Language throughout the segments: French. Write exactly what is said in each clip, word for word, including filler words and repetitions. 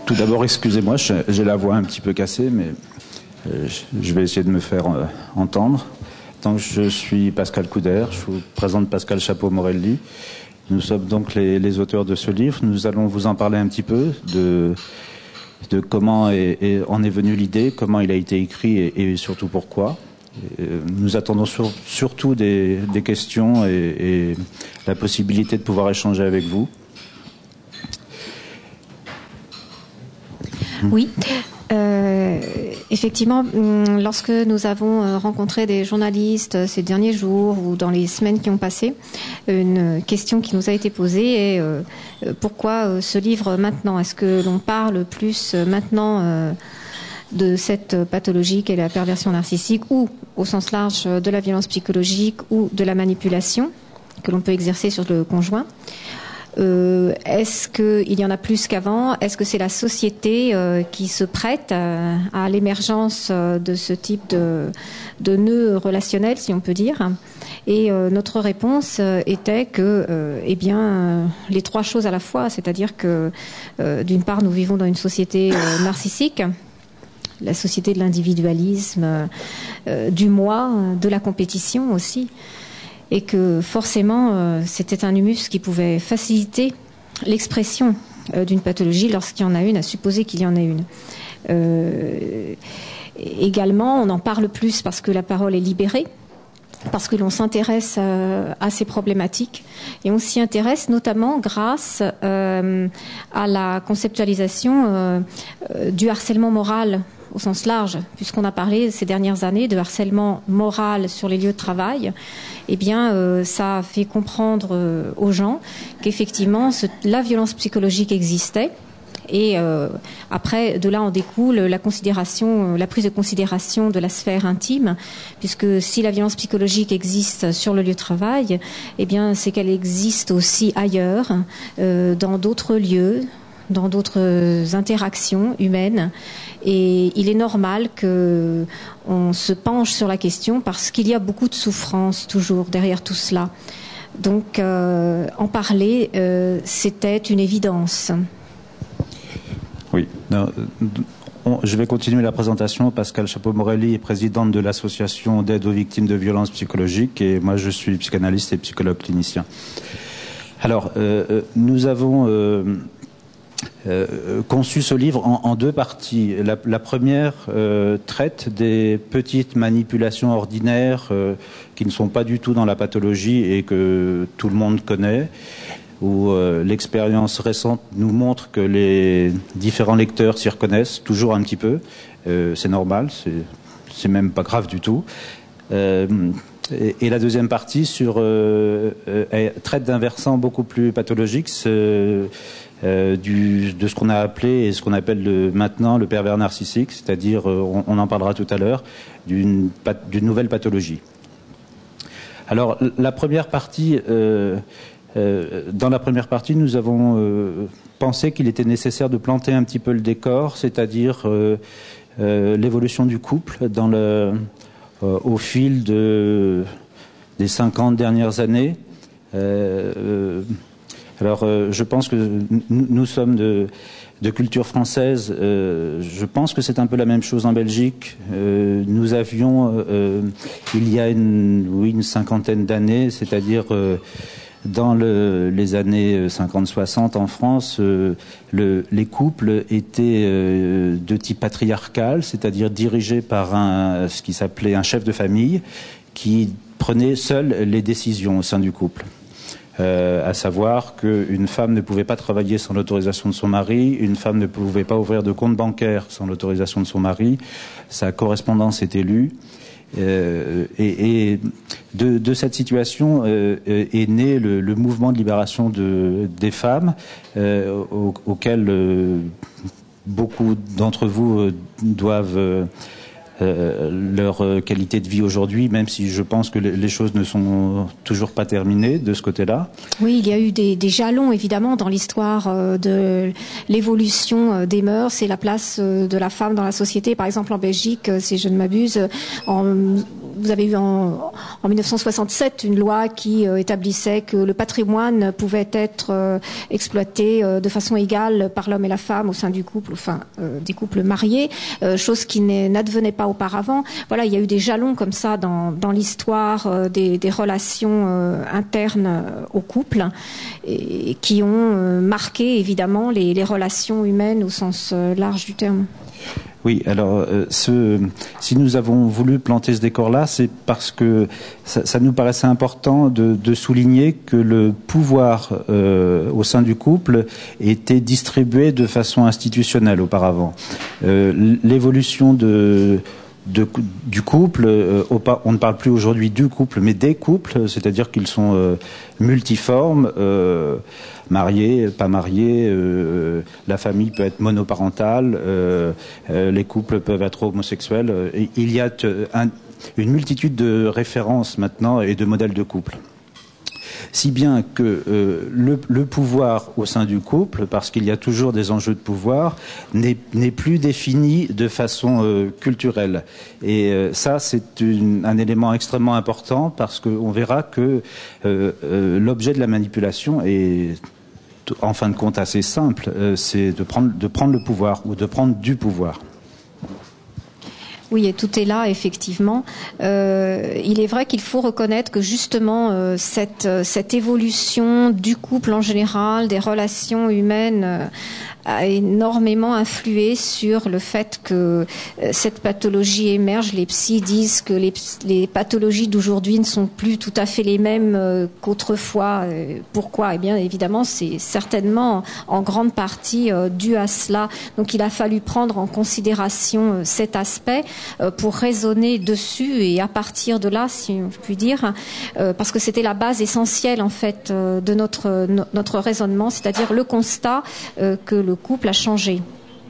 Tout d'abord, excusez-moi, j'ai la voix un petit peu cassée, mais je vais essayer de me faire entendre. Donc, je suis Pascal Couder, je vous présente Pascal Chapeau-Morelli. Nous sommes donc les, les auteurs de ce livre. Nous allons vous en parler un petit peu de, de comment est, est, en est venue l'idée, comment il a été écrit et, et surtout pourquoi. Et nous attendons sur, surtout des, des questions et, et la possibilité de pouvoir échanger avec vous. Oui. Euh, effectivement, lorsque nous avons rencontré des journalistes ces derniers jours ou dans les semaines qui ont passé, une question qui nous a été posée est euh, pourquoi ce livre maintenant? Est-ce que l'on parle plus maintenant euh, de cette pathologie qu'est la perversion narcissique ou, au sens large, de la violence psychologique ou de la manipulation que l'on peut exercer sur le conjoint? Euh, est-ce qu'il y en a plus qu'avant? Est-ce que c'est la société euh, qui se prête à, à l'émergence euh, de ce type de, de nœud relationnel, si on peut dire? Et euh, notre réponse euh, était que, euh, eh bien, euh, les trois choses à la fois, c'est-à-dire que, euh, d'une part, nous vivons dans une société euh, narcissique, la société de l'individualisme, euh, du moi, de la compétition aussi. Et que forcément, euh, c'était un humus qui pouvait faciliter l'expression euh, d'une pathologie lorsqu'il y en a une, à supposer qu'il y en ait une. Euh, également, on en parle plus parce que la parole est libérée, parce que l'on s'intéresse euh, à ces problématiques, et on s'y intéresse notamment grâce euh, à la conceptualisation euh, euh, du harcèlement moral au sens large, puisqu'on a parlé ces dernières années de harcèlement moral sur les lieux de travail. Eh bien, euh, ça a fait comprendre euh, aux gens qu'effectivement, ce, la violence psychologique existait. Et euh, après, de là en découle la considération, la prise de considération de la sphère intime, puisque si la violence psychologique existe sur le lieu de travail, eh bien, c'est qu'elle existe aussi ailleurs, euh, dans d'autres lieux, dans d'autres interactions humaines. Et il est normal que on se penche sur la question parce qu'il y a beaucoup de souffrance toujours derrière tout cela. Donc, euh, en parler, euh, c'était une évidence. Oui. Non, on, je vais continuer la présentation. Pascal Chapeau-Morelli est présidente de l'association d'aide aux victimes de violences psychologiques et moi je suis psychanalyste et psychologue clinicien. Alors, euh, nous avons euh, euh, conçu ce livre en, en deux parties. La, la première euh, traite des petites manipulations ordinaires euh, qui ne sont pas du tout dans la pathologie et que tout le monde connaît, où euh, l'expérience récente nous montre que les différents lecteurs s'y reconnaissent toujours un petit peu. Euh, c'est normal, c'est, c'est même pas grave du tout. Euh, et, et la deuxième partie sur euh, euh, traite d'un versant beaucoup plus pathologique, c'est, euh, du, de ce qu'on a appelé et ce qu'on appelle le, maintenant le pervers narcissique, c'est-à-dire, euh, on, on en parlera tout à l'heure, d'une, d'une nouvelle pathologie. Alors, la première partie... Euh, Euh, dans la première partie, nous avons euh, pensé qu'il était nécessaire de planter un petit peu le décor, c'est-à-dire euh, euh, l'évolution du couple dans le, euh, au fil de, des cinquante dernières années. Euh, euh, alors, euh, je pense que nous, nous sommes de, de culture française. Euh, je pense que c'est un peu la même chose en Belgique. Euh, nous avions, euh, il y a une, oui, une cinquantaine d'années, c'est-à-dire... Euh, Dans le, les années cinquante soixante en France, euh, le, les couples étaient euh, de type patriarcal, c'est-à-dire dirigés par un, ce qui s'appelait un chef de famille, qui prenait seul les décisions au sein du couple. Euh, à savoir qu'une femme ne pouvait pas travailler sans l'autorisation de son mari, une femme ne pouvait pas ouvrir de compte bancaire sans l'autorisation de son mari, sa correspondance était lue. Euh, et, et de, de cette situation euh, est né le, le mouvement de libération de, des femmes euh, au, auquel euh, beaucoup d'entre vous euh, doivent euh, euh, leur qualité de vie aujourd'hui, même si je pense que les choses ne sont toujours pas terminées de ce côté-là. Oui, il y a eu des, des jalons, évidemment, dans l'histoire euh, de l'évolution euh, des mœurs et la place euh, de la femme dans la société. Par exemple, en Belgique, euh, si je ne m'abuse, en vous avez eu en, en mille neuf cent soixante-sept une loi qui euh, établissait que le patrimoine pouvait être euh, exploité euh, de façon égale par l'homme et la femme au sein du couple, enfin euh, des couples mariés, euh, chose qui n'advenait pas auparavant. Voilà, il y a eu des jalons comme ça dans, dans l'histoire euh, des, des relations euh, internes euh, au couple et, et qui ont euh, marqué évidemment les, les relations humaines au sens euh, large du terme. Oui, alors euh, ce, si nous avons voulu planter ce décor-là, c'est parce que ça, ça nous paraissait important de, de souligner que le pouvoir euh, au sein du couple était distribué de façon institutionnelle auparavant. Euh, l'évolution de De, du couple, euh, on ne parle plus aujourd'hui du couple, mais des couples, c'est-à-dire qu'ils sont euh, multiformes, euh, mariés, pas mariés, euh, la famille peut être monoparentale, euh, euh, les couples peuvent être homosexuels. Et il y a un, une multitude de références maintenant et de modèles de couple. Si bien que euh, le, le pouvoir au sein du couple, parce qu'il y a toujours des enjeux de pouvoir, n'est plus défini de façon euh, culturelle. Et euh, ça, c'est un élément extrêmement important parce qu'on verra que euh, euh, l'objet de la manipulation est, en fin de compte, assez simple. Euh, c'est de prendre, de prendre le pouvoir ou de prendre du pouvoir. Oui, et tout est là, effectivement. Euh, il est vrai qu'il faut reconnaître que justement euh, cette, cette évolution du couple en général, des relations humaines, euh, a énormément influé sur le fait que euh, cette pathologie émerge. Les psys disent que les, les pathologies d'aujourd'hui ne sont plus tout à fait les mêmes euh, qu'autrefois. Euh, pourquoi ? Eh bien, évidemment, c'est certainement en grande partie euh, dû à cela. Donc, il a fallu prendre en considération euh, cet aspect euh, pour raisonner dessus et à partir de là, si je puis dire, euh, parce que c'était la base essentielle en fait euh, de notre no, notre raisonnement, c'est-à-dire le constat euh, que le couple a changé.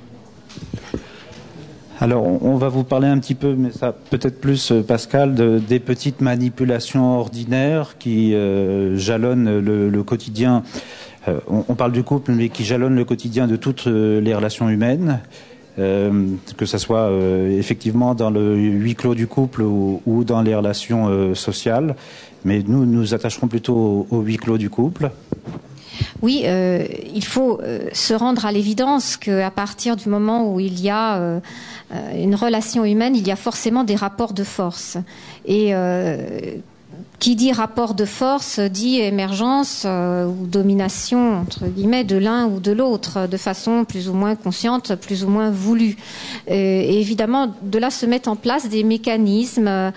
Alors, on va vous parler un petit peu, mais ça peut-être plus, Pascal, de, des petites manipulations ordinaires qui euh, jalonnent le, le quotidien. Euh, on, on parle du couple, mais qui jalonnent le quotidien de toutes les relations humaines, euh, que ce soit euh, effectivement dans le huis clos du couple ou, ou dans les relations euh, sociales. Mais nous, nous attacherons plutôt au, au huis clos du couple. Oui, euh, il faut euh, se rendre à l'évidence qu'à partir du moment où il y a euh, une relation humaine, il y a forcément des rapports de force. Et euh, qui dit rapport de force dit émergence euh, ou domination, entre guillemets, de l'un ou de l'autre, de façon plus ou moins consciente, plus ou moins voulue. Euh, et évidemment, de là se mettent en place des mécanismes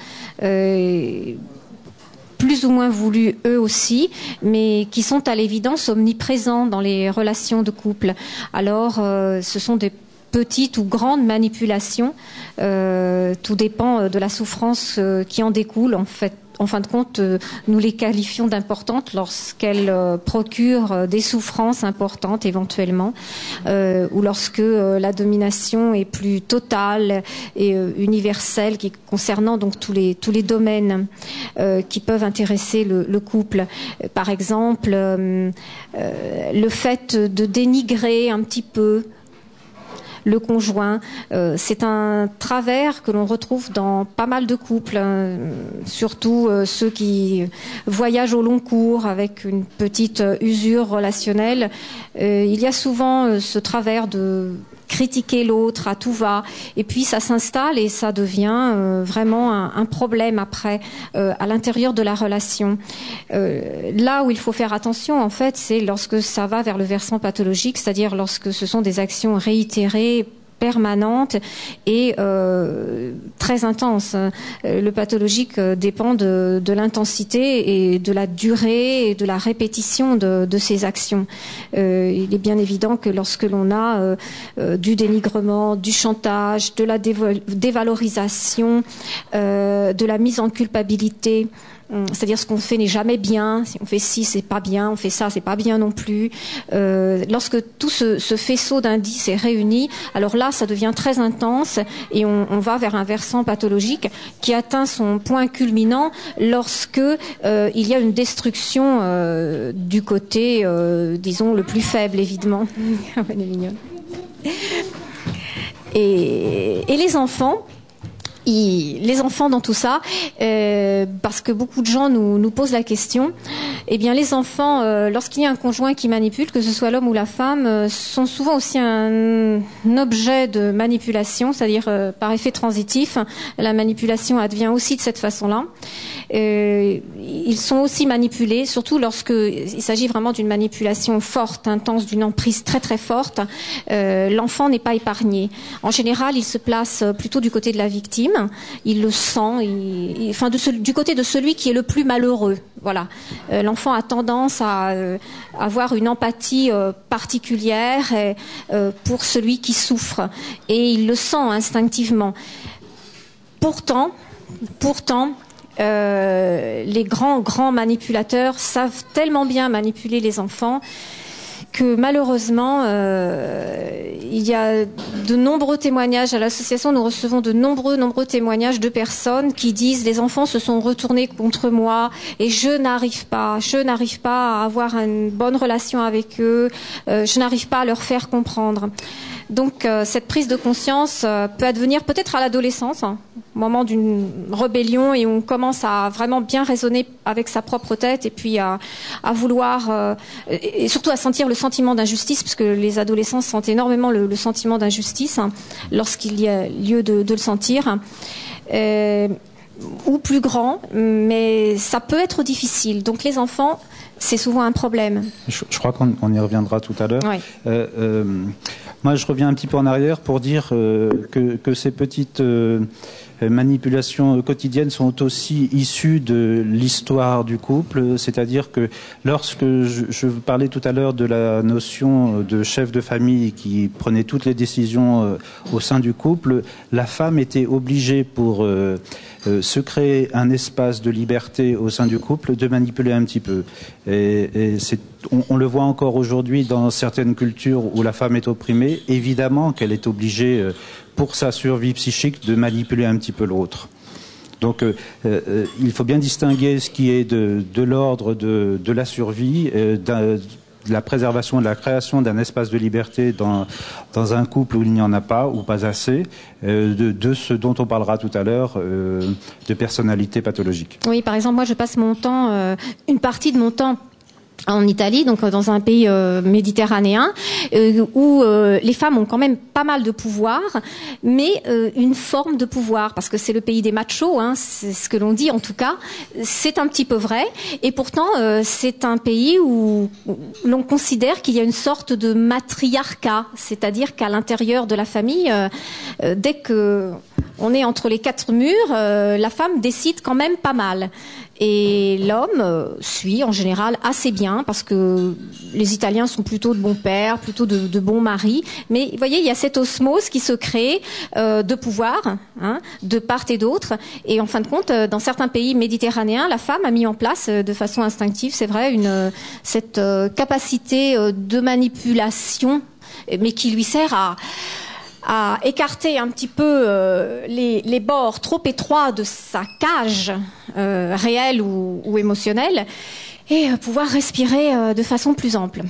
euh, plus ou moins voulus eux aussi, mais qui sont à l'évidence omniprésents dans les relations de couple. Alors, euh, ce sont des petites ou grandes manipulations, euh, tout dépend de la souffrance euh, qui en découle. En fait, en fin de compte, euh, nous les qualifions d'importantes lorsqu'elles euh, procurent euh, des souffrances importantes éventuellement, euh, ou lorsque euh, la domination est plus totale et euh, universelle, qui concernant donc tous les tous les domaines euh, qui peuvent intéresser le, le couple. Par exemple, euh, euh, le fait de dénigrer un petit peu le conjoint, euh, c'est un travers que l'on retrouve dans pas mal de couples, hein, surtout euh, ceux qui voyagent au long cours avec une petite euh, usure relationnelle. Euh, il y a souvent euh, ce travers de critiquer l'autre à tout va, et puis ça s'installe et ça devient euh, vraiment un, un problème après euh, à l'intérieur de la relation. Euh, là où il faut faire attention, en fait, c'est lorsque ça va vers le versant pathologique, c'est-à-dire lorsque ce sont des actions réitérées, permanente et euh, très intense. Le pathologique dépend de, de l'intensité et de la durée et de la répétition de, de ces actions. Euh, il est bien évident que lorsque l'on a euh, du dénigrement, du chantage, de la dévalorisation, euh, de la mise en culpabilité, c'est-à-dire ce qu'on fait n'est jamais bien, si on fait ci c'est pas bien, on fait ça c'est pas bien non plus. Euh, lorsque tout ce, ce faisceau d'indices est réuni, alors là ça devient très intense et on, on va vers un versant pathologique qui atteint son point culminant lorsque euh, il y a une destruction euh, du côté, euh, disons, le plus faible évidemment. Elle est mignonne. Et, et les enfants, Il, les enfants dans tout ça, euh, parce que beaucoup de gens nous, nous posent la question, eh bien les enfants, euh, lorsqu'il y a un conjoint qui manipule, que ce soit l'homme ou la femme, euh, sont souvent aussi un, un objet de manipulation, c'est-à-dire euh, par effet transitif, la manipulation advient aussi de cette façon-là. Euh, ils sont aussi manipulés, surtout lorsqu'il s'agit vraiment d'une manipulation forte, intense, d'une emprise très très forte. Euh, l'enfant n'est pas épargné. En général, il se place plutôt du côté de la victime. Il le sent, il, il, enfin de ce, du côté de celui qui est le plus malheureux. Voilà. Euh, l'enfant a tendance à euh, avoir une empathie euh, particulière et, euh, pour celui qui souffre, et il le sent instinctivement. Pourtant, pourtant, euh, les grands grands manipulateurs savent tellement bien manipuler les enfants que malheureusement, euh, il y a de nombreux témoignages à l'association. Nous recevons de nombreux, nombreux témoignages de personnes qui disent « les enfants se sont retournés contre moi et je n'arrive pas, je n'arrive pas à avoir une bonne relation avec eux, euh, je n'arrive pas à leur faire comprendre ». Donc euh, cette prise de conscience euh, peut advenir peut-être à l'adolescence, hein, au moment d'une rébellion, et on commence à vraiment bien raisonner avec sa propre tête, et puis à, à vouloir, euh, et surtout à sentir le sentiment d'injustice, puisque les adolescents sentent énormément le, le sentiment d'injustice, hein, lorsqu'il y a lieu de, de le sentir. Euh, ou plus grand, mais ça peut être difficile. Donc les enfants, c'est souvent un problème. Je, je crois qu'on on y reviendra tout à l'heure. Oui. Euh, euh, moi, je reviens un petit peu en arrière pour dire euh, que, que ces petites euh, manipulations quotidiennes sont aussi issues de l'histoire du couple. C'est-à-dire que lorsque je, je vous parlais tout à l'heure de la notion de chef de famille qui prenait toutes les décisions euh, au sein du couple, la femme était obligée pour euh, euh, se créer un espace de liberté au sein du couple de manipuler un petit peu. Et, et c'est, on, on le voit encore aujourd'hui dans certaines cultures où la femme est opprimée. Évidemment qu'elle est obligée, euh, pour sa survie psychique, de manipuler un petit peu l'autre. Donc euh, euh, il faut bien distinguer ce qui est de, de l'ordre de, de la survie, euh, de la préservation, de la création d'un espace de liberté dans, dans un couple où il n'y en a pas ou pas assez, euh, de, de ce dont on parlera tout à l'heure, euh, de personnalité pathologique. Oui, par exemple, moi je passe mon temps, euh, une partie de mon temps en Italie, donc dans un pays euh, méditerranéen, euh, où euh, les femmes ont quand même pas mal de pouvoir, mais euh, une forme de pouvoir, parce que c'est le pays des machos, hein, c'est ce que l'on dit en tout cas, c'est un petit peu vrai, et pourtant euh, c'est un pays où, où l'on considère qu'il y a une sorte de matriarcat, c'est-à-dire qu'à l'intérieur de la famille, euh, euh, dès que on est entre les quatre murs, euh, la femme décide quand même pas mal. Et l'homme euh, suit en général assez bien, parce que les Italiens sont plutôt de bons pères, plutôt de, de bons maris. Mais vous voyez, il y a cette osmose qui se crée euh, de pouvoir, hein, de part et d'autre. Et en fin de compte, euh, dans certains pays méditerranéens, la femme a mis en place euh, de façon instinctive, c'est vrai, une, euh, cette euh, capacité euh, de manipulation, mais qui lui sert à... à écarter un petit peu euh, les, les bords trop étroits de sa cage euh, réelle ou, ou émotionnelle, et euh, pouvoir respirer euh, de façon plus ample.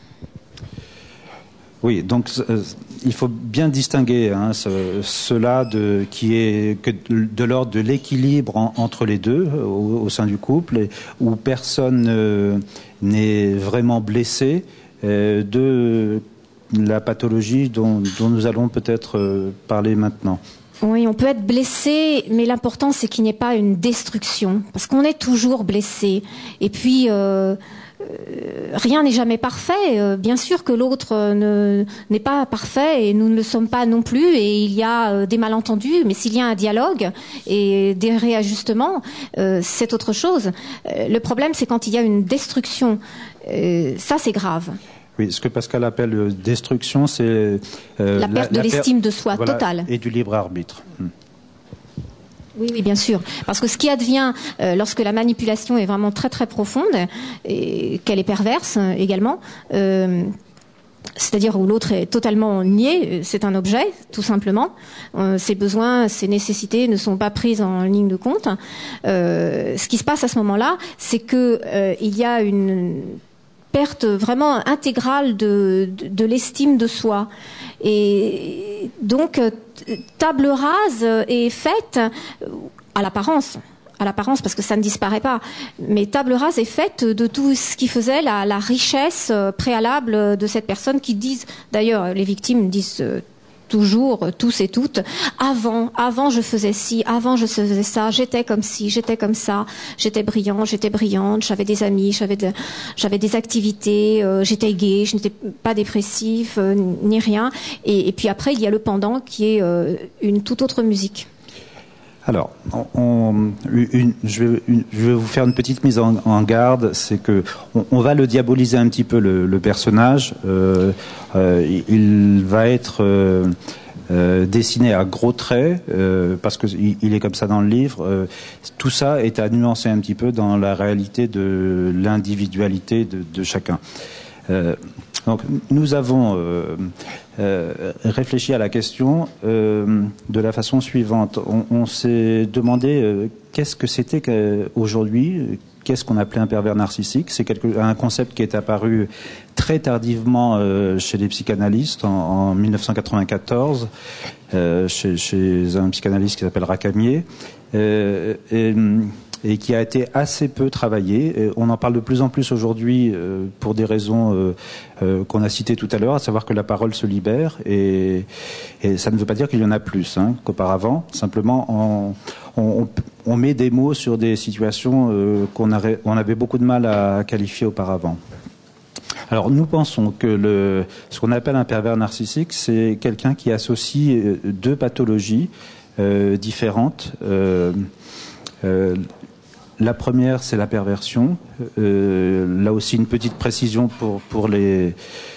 Oui, donc euh, il faut bien distinguer hein, ce, cela de, qui est que de l'ordre de l'équilibre en, entre les deux au, au sein du couple, et, où personne euh, n'est vraiment blessé, euh, de la pathologie dont, dont nous allons peut-être euh, parler maintenant. Oui, on peut être blessé, mais l'important c'est qu'il n'y ait pas une destruction, parce qu'on est toujours blessé. Et puis, euh, euh, rien n'est jamais parfait. Euh, bien sûr que l'autre ne, n'est pas parfait, et nous ne le sommes pas non plus, et il y a euh, des malentendus, mais s'il y a un dialogue et des réajustements, euh, c'est autre chose. Euh, le problème, c'est quand il y a une destruction. Euh, ça, c'est grave. Oui, ce que Pascal appelle destruction, c'est euh, la perte la, de la l'estime per... de soi voilà, totale. Et du libre arbitre. Hmm. Oui, oui, bien sûr. Parce que ce qui advient euh, lorsque la manipulation est vraiment très très profonde, et qu'elle est perverse euh, également, euh, c'est-à-dire où l'autre est totalement nié, c'est un objet, tout simplement. Euh, ses besoins, ses nécessités ne sont pas prises en ligne de compte. Euh, ce qui se passe à ce moment-là, c'est que euh, il y a une perte vraiment intégrale de, de, de l'estime de soi. Et donc, table rase est faite à l'apparence. à l'apparence parce que ça ne disparaît pas, mais table rase est faite de tout ce qui faisait la, la richesse préalable de cette personne qui disent, d'ailleurs les victimes disent toujours, tous et toutes, avant, avant je faisais ci, avant je faisais ça, j'étais comme ci, j'étais comme ça, j'étais brillant, j'étais brillante, j'avais des amis, j'avais de, j'avais des activités, euh, j'étais gay, je n'étais pas dépressif, euh, ni rien. Et, et puis après, il y a le pendant qui est euh, une toute autre musique. Alors, on, on, une, je, vais, une, je vais vous faire une petite mise en, en garde, c'est que on, on va le diaboliser un petit peu le, le personnage. Euh, euh, il va être euh, euh, dessiné à gros traits euh, parce que il, il est comme ça dans le livre. Euh, tout ça est à nuancer un petit peu dans la réalité de l'individualité de, de chacun. Euh, donc, nous avons euh, euh, réfléchi à la question euh, de la façon suivante. On, on s'est demandé euh, qu'est-ce que c'était qu'aujourd'hui, qu'est-ce qu'on appelait un pervers narcissique. C'est quelque, un concept qui est apparu très tardivement euh, chez les psychanalystes en, en mille neuf cent quatre-vingt-quatorze, euh, chez, chez un psychanalyste qui s'appelle Racamier. Euh, et, et qui a été assez peu travaillé. On en parle de plus en plus aujourd'hui euh, pour des raisons euh, euh, qu'on a citées tout à l'heure, à savoir que la parole se libère, et, et ça ne veut pas dire qu'il y en a plus hein, qu'auparavant. Simplement, on, on, on met des mots sur des situations euh, qu'on avait, on avait beaucoup de mal à qualifier auparavant. Alors nous pensons que le, ce qu'on appelle un pervers narcissique, c'est quelqu'un qui associe deux pathologies euh, différentes. Euh, euh, La première, c'est la perversion. Euh, là aussi, une petite précision pour, pour les,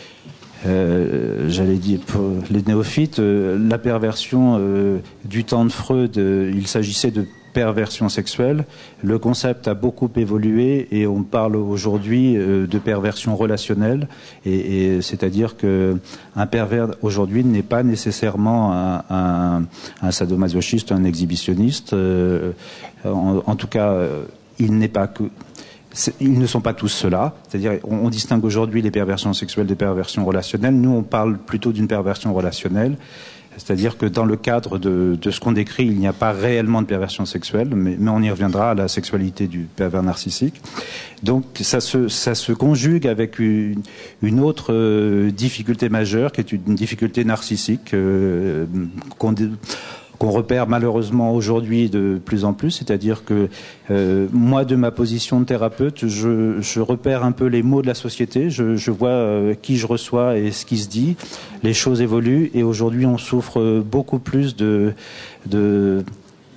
euh, j'allais dire, pour les néophytes. Euh, la perversion euh, du temps de Freud, euh, il s'agissait de perversion sexuelle. Le concept a beaucoup évolué et on parle aujourd'hui euh, de perversion relationnelle. Et, et c'est-à-dire que un pervers aujourd'hui n'est pas nécessairement un, un, un sadomasochiste, un exhibitionniste. Euh, en, en tout cas, euh, il n'est pas que. Ils ne sont pas tous ceux-là. C'est-à-dire, on, on distingue aujourd'hui les perversions sexuelles des perversions relationnelles. Nous, on parle plutôt d'une perversion relationnelle. C'est-à-dire que dans le cadre de, de ce qu'on décrit, il n'y a pas réellement de perversion sexuelle, mais, mais on y reviendra à la sexualité du pervers narcissique. Donc ça se, ça se conjugue avec une, une autre euh, difficulté majeure, qui est une difficulté narcissique euh, qu'on, qu'on repère malheureusement aujourd'hui de plus en plus, c'est-à-dire que euh, moi, de ma position de thérapeute, je, je repère un peu les mots de la société, je, je vois euh, qui je reçois et ce qui se dit, les choses évoluent, et aujourd'hui on souffre beaucoup plus de, de,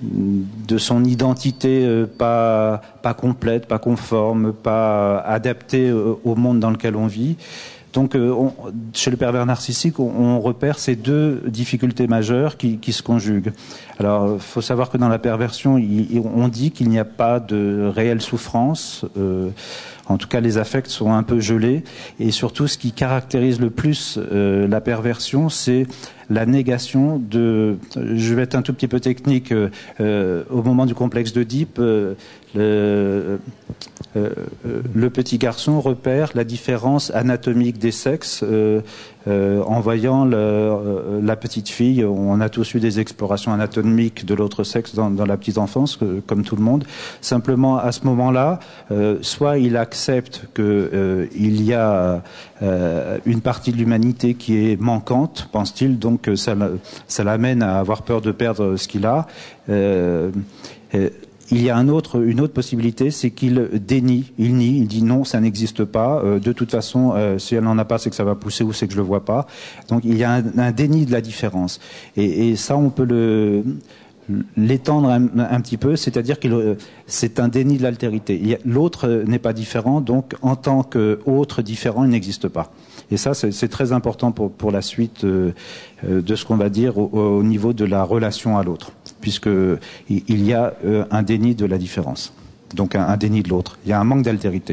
de son identité euh, pas, pas complète, pas conforme, pas adaptée euh, au monde dans lequel on vit. Donc, euh, on, chez le pervers narcissique, on, on repère ces deux difficultés majeures qui, qui se conjuguent. Alors, il faut savoir que dans la perversion, il, on dit qu'il n'y a pas de réelle souffrance. Euh, en tout cas, les affects sont un peu gelés. Et surtout, ce qui caractérise le plus euh, la perversion, c'est la négation de... Je vais être un tout petit peu technique. Euh, au moment du complexe d'Oedipe, euh, le... Euh, le petit garçon repère la différence anatomique des sexes euh, euh, en voyant le, euh, la petite fille. On a tous eu des explorations anatomiques de l'autre sexe dans, dans la petite enfance, que, comme tout le monde. Simplement, à ce moment-là, euh, soit il accepte qu'il euh, y a euh, une partie de l'humanité qui est manquante, pense-t-il, donc ça, ça l'amène à avoir peur de perdre ce qu'il a. Euh, et, Il y a un autre, une autre possibilité, c'est qu'il dénie, il nie, il dit non, ça n'existe pas. Euh, de toute façon, euh, si elle n'en a pas, c'est que ça va pousser ou c'est que je le vois pas. Donc il y a un, un déni de la différence. Et, et ça, on peut le l'étendre un, un petit peu, c'est-à-dire que c'est un déni de l'altérité. L'autre n'est pas différent, donc en tant qu'autre différent, il n'existe pas. Et ça, c'est très important pour, pour la suite euh, de ce qu'on va dire au, au niveau de la relation à l'autre, puisque il y a euh, un déni de la différence, donc un, un déni de l'autre. Il y a un manque d'altérité.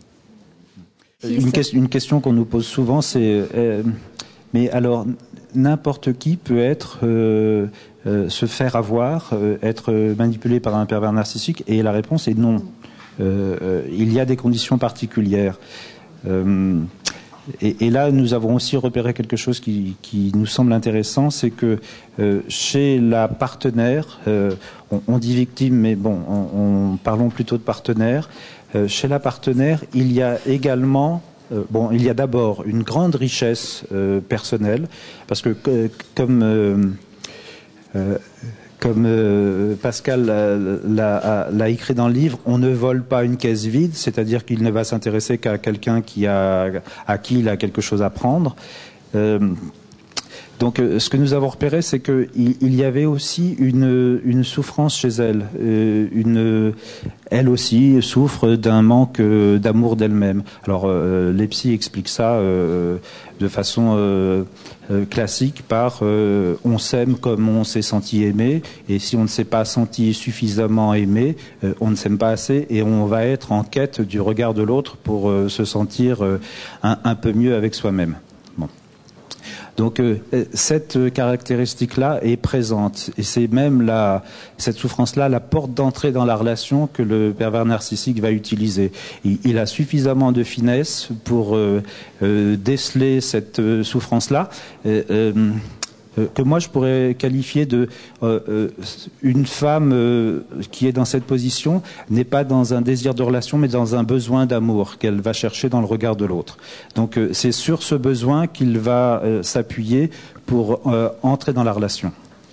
Une, que, une question qu'on nous pose souvent, c'est euh, mais alors n'importe qui peut être euh, euh, se faire avoir, euh, être manipulé par un pervers narcissique, et la réponse est non. Euh, euh, il y a des conditions particulières. Euh, et, et là, nous avons aussi repéré quelque chose qui, qui nous semble intéressant, c'est que euh, chez la partenaire, euh, on, on dit victime, mais bon, on, on parlons plutôt de partenaire. Euh, chez la partenaire, il y a également, euh, bon, il y a d'abord une grande richesse euh, personnelle, parce que euh, comme euh, euh, Comme euh, Pascal l'a écrit dans le livre, on ne vole pas une caisse vide, c'est-à-dire qu'il ne va s'intéresser qu'à quelqu'un qui a, à qui il a quelque chose à prendre. Euh, donc, ce que nous avons repéré, c'est qu'il il y avait aussi une, une souffrance chez elle. Euh, une, elle aussi souffre d'un manque d'amour d'elle-même. Alors, euh, les psys expliquent ça euh, de façon euh, euh, classique par euh, on s'aime comme on s'est senti aimé, et si on ne s'est pas senti suffisamment aimé, euh, on ne s'aime pas assez, et on va être en quête du regard de l'autre pour euh, se sentir euh, un, un peu mieux avec soi-même. Bon. Donc euh, cette caractéristique-là est présente, et c'est même la, cette souffrance-là la porte d'entrée dans la relation que le pervers narcissique va utiliser. Il, il a suffisamment de finesse pour euh, euh, déceler cette euh, souffrance-là, euh, euh, que moi je pourrais qualifier de euh, euh, une femme euh, qui est dans cette position n'est pas dans un désir de relation, mais dans un besoin d'amour qu'elle va chercher dans le regard de l'autre. Donc euh, c'est sur ce besoin qu'il va euh, s'appuyer pour euh, entrer dans la relation.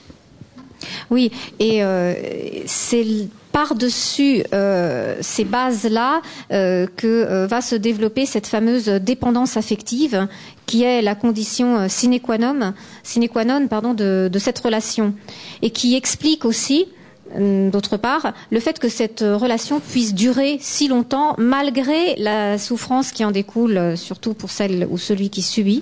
Oui, et euh, c'est par-dessus euh, ces bases-là euh, que euh, va se développer cette fameuse dépendance affective qui est la condition sine qua non, sine qua non pardon, de, de cette relation, et qui explique aussi, d'autre part, le fait que cette relation puisse durer si longtemps malgré la souffrance qui en découle, surtout pour celle ou celui qui subit.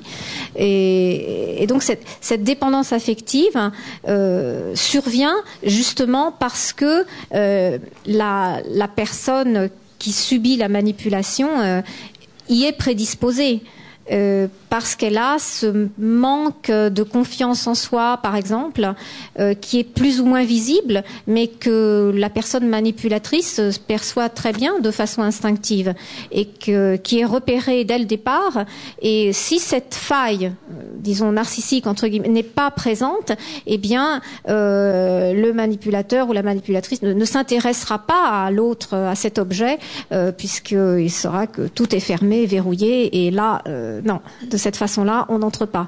Et, et donc cette, cette dépendance affective euh, survient justement parce que euh, la, la personne qui subit la manipulation euh, y est prédisposée. Euh, parce qu'elle a ce manque de confiance en soi, par exemple, euh, qui est plus ou moins visible, mais que la personne manipulatrice perçoit très bien de façon instinctive, et que, qui est repérée dès le départ. Et si cette faille, disons narcissique entre guillemets, n'est pas présente, eh bien, euh, le manipulateur ou la manipulatrice ne, ne s'intéressera pas à l'autre, à cet objet, euh, puisqu'il saura que tout est fermé, verrouillé, et là, euh, non, de cette façon-là, on n'entre pas.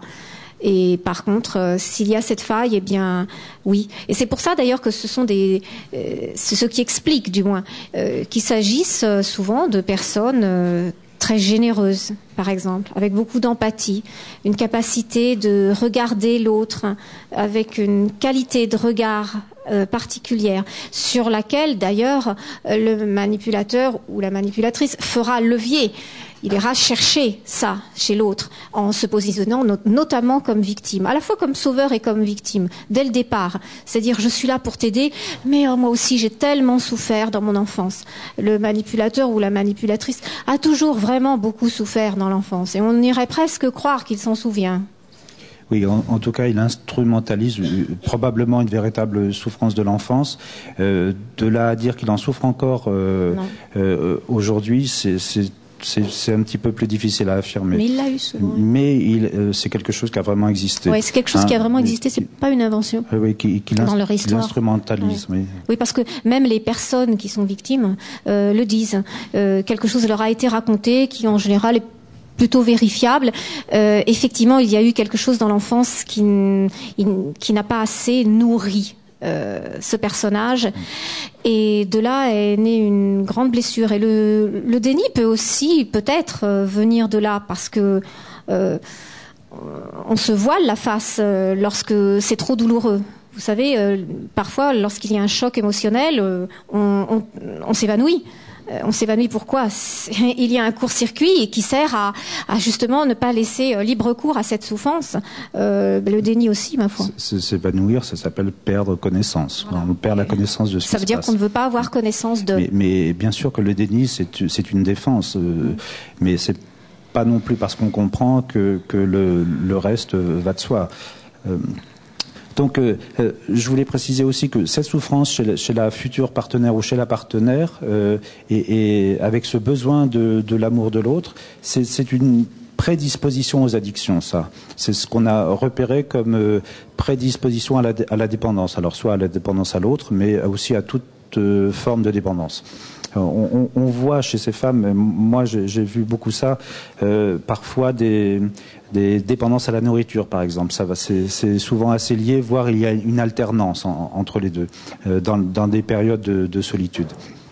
Et par contre, euh, s'il y a cette faille, eh bien, oui. Et c'est pour ça d'ailleurs que ce sont des, euh, c'est ce qui explique, du moins, euh, qu'il s'agisse euh, souvent de personnes euh, très généreuses, par exemple, avec beaucoup d'empathie, une capacité de regarder l'autre avec une qualité de regard euh, particulière, sur laquelle d'ailleurs euh, le manipulateur ou la manipulatrice fera levier. Il ira chercher ça chez l'autre en se positionnant not- notamment comme victime, à la fois comme sauveur et comme victime, dès le départ. C'est-à-dire, je suis là pour t'aider, mais oh, moi aussi j'ai tellement souffert dans mon enfance. Le manipulateur ou la manipulatrice a toujours vraiment beaucoup souffert dans l'enfance, et on irait presque croire qu'il s'en souvient. Oui, en, en tout cas, il instrumentalise euh, probablement une véritable souffrance de l'enfance. Euh, de là à dire qu'il en souffre encore euh, euh, aujourd'hui, c'est... c'est C'est un petit peu plus difficile à affirmer. Mais il l'a eu souvent. Mais il, euh, c'est quelque chose qui a vraiment existé. Oui, c'est quelque chose hein, qui a vraiment existé, c'est pas une invention. Oui, oui, qui, qui dans leur histoire. L'instrumentalise, oui. Oui. oui, parce que même les personnes qui sont victimes euh, le disent. Euh, quelque chose leur a été raconté qui, en général, est plutôt vérifiable. Euh, effectivement, il y a eu quelque chose dans l'enfance qui, qui n'a pas assez nourri Euh, ce personnage, et de là est née une grande blessure, et le, le déni peut aussi peut-être euh, venir de là, parce que euh, on se voile la face euh, lorsque c'est trop douloureux. Vous savez, euh, parfois lorsqu'il y a un choc émotionnel, euh, on, on, on s'évanouit. On s'évanouit pourquoi ? Il y a un court-circuit qui sert à, à justement ne pas laisser libre cours à cette souffrance. Euh, le déni aussi, ma foi. S'évanouir, ça s'appelle perdre connaissance. Voilà. On perd la connaissance de ce Ça qui veut dire qu'on ne veut pas avoir connaissance de... Mais, mais bien sûr que le déni, c'est une défense. Euh, mmh. Mais c'est pas non plus parce qu'on comprend que, que le, le reste va de soi. Euh, Donc, euh, euh, je voulais préciser aussi que cette souffrance chez la, chez la future partenaire ou chez la partenaire, euh, et, et avec ce besoin de, de l'amour de l'autre, c'est une prédisposition aux addictions, ça. C'est ce qu'on a repéré comme euh, prédisposition à la, à la dépendance. Alors, soit à la dépendance à l'autre, mais aussi à toute euh, forme de dépendance. On, on, on voit chez ces femmes, moi j'ai, j'ai vu beaucoup ça, euh, parfois des, des dépendances à la nourriture, par exemple. Ça va, c'est, c'est souvent assez lié, voire il y a une alternance en, entre les deux, euh, dans, dans des périodes de, de solitude.